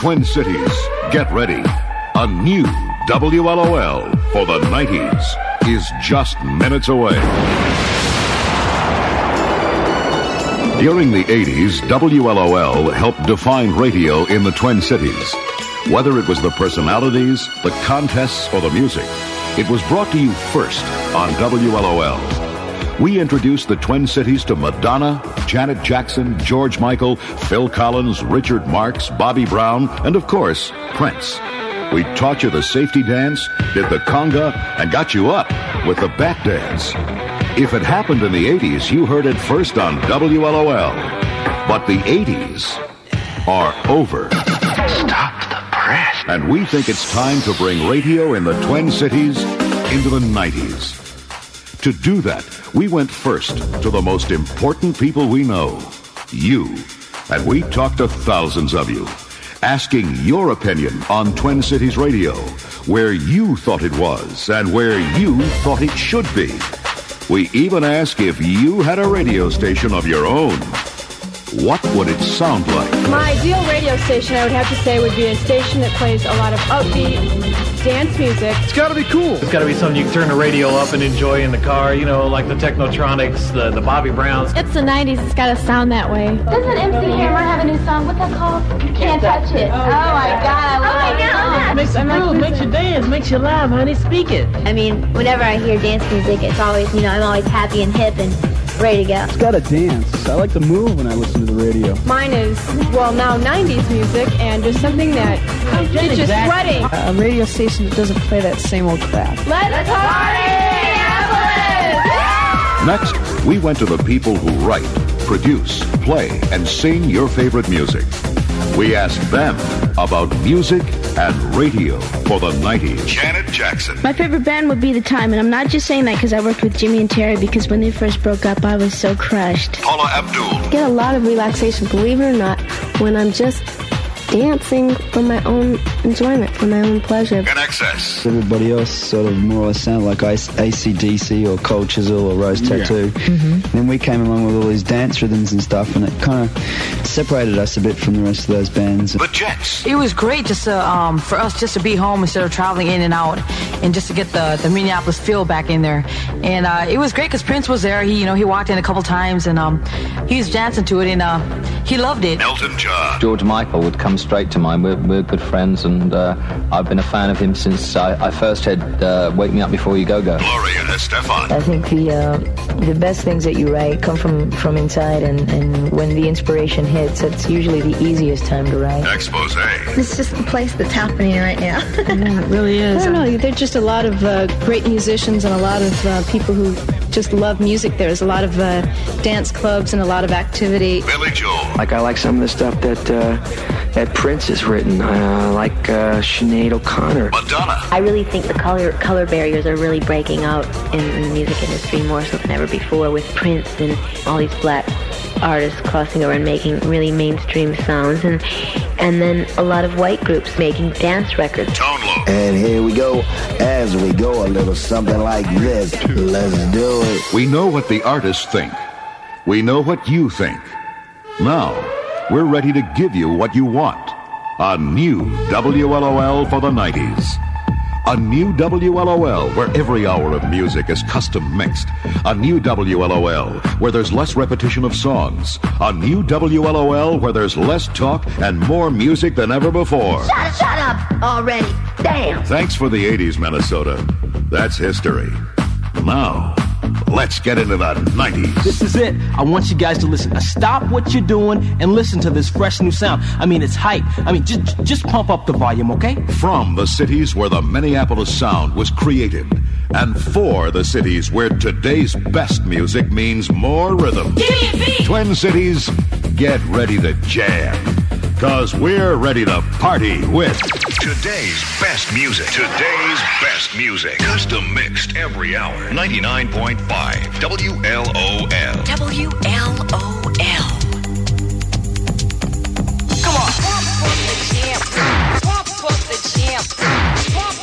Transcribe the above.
Twin Cities, get ready. A new WLOL for the 90s is just minutes away. During the 80s, WLOL helped define radio in the Twin Cities. Whether it was the personalities, the contests, or the music, it was brought to you first on WLOL. We introduced the Twin Cities to Madonna, Janet Jackson, George Michael, Phil Collins, Richard Marx, Bobby Brown, and of course, Prince. We taught you the safety dance, did the conga, and got you up with the bat dance. If it happened in the 80s, you heard it first on WLOL. But the 80s are over. Stop the press. And we think it's time to bring radio in the Twin Cities into the 90s. To do that, we went first to the most important people we know, you. And we talked to thousands of you, asking your opinion on Twin Cities Radio, where you thought it was and where you thought it should be. We even asked if you had a radio station of your own. What would it sound like? My ideal radio station, I would have to say, would be a station that plays a lot of upbeat dance music. It's got to be cool. It's got to be something you can turn the radio up and enjoy in the car, you know, like the Technotronics, the Bobby Browns. It's the 90s. It's got to sound that way. Doesn't MC Hammer have a new song? What's that called? Can't Touch It. Oh, my God. I love it. Makes you move, makes you dance, makes you laugh, honey. Speak it. I mean, whenever I hear dance music, it's always, you know, I'm always happy and hip and ready to go. It's got to dance. I like to move when I listen to the radio. Mine is, well, now 90s music and just something that gets you sweating. A radio station that doesn't play that same old crap. Let's party, Minneapolis! Next, we went to the people who write, produce, play, and sing your favorite music. We asked them about music and radio for the 90s. Janet Jackson. My favorite band would be The Time, and I'm not just saying that because I worked with Jimmy and Terry, because when they first broke up, I was so crushed. Paula Abdul. Get a lot of relaxation, believe it or not, when I'm just dancing for my own enjoyment, for my own pleasure. NXS. Everybody else sort of more or less sounded like AC/DC or Cold Chisel or Rose Tattoo. Then we came along with all these dance rhythms and stuff, and it kind of separated us a bit from the rest of those bands. The Jets. It was great just to, for us just to be home instead of traveling in and out, and just to get the Minneapolis feel back in there. And it was great because Prince was there. He walked in a couple times, and he was dancing to it, and he loved it. Elton John. George Michael would come straight to mind. We're good friends, and I've been a fan of him since I first had Wake Me Up Before You Go Go. Gloria Estefan. I think the best things that you write come from inside, and when the inspiration hits, it's usually the easiest time to write. Expose. It's just the place that's happening right now. I know, it really is. I don't know, there's just a lot of great musicians and a lot of people who just love music. There's a lot of dance clubs and a lot of activity. Billy Joel. Like, I like some of the stuff that Prince has written. Like Sinead O'Connor. Madonna. I really think the color barriers are really breaking out in the music industry more so than ever before, with Prince and all these black artists crossing over and making really mainstream sounds, and then a lot of white groups making dance records. Tone Loc. And here we go, as we go, a little something like this. Let's do it. We know what the artists think. We know what you think. Now, we're ready to give you what you want. A new WLOL for the 90s. A new WLOL where every hour of music is custom mixed. A new WLOL where there's less repetition of songs. A new WLOL where there's less talk and more music than ever before. Shut up already. Damn. Thanks for the 80s, Minnesota. That's history. Now, let's get into the 90s. This is it. I want you guys to listen. Stop what you're doing and listen to this fresh new sound. I mean, it's hype. I mean, just pump up the volume, okay? From the cities where the Minneapolis sound was created, and for the cities where today's best music means more rhythm. Give me a beat! Twin Cities, get ready to jam. 'Cause we're ready to party with today's best music. Today's best music. Custom mixed every hour. 99.5 WLOL. WLOL. Come on. Pump up the jam. Pump up the jam. Pump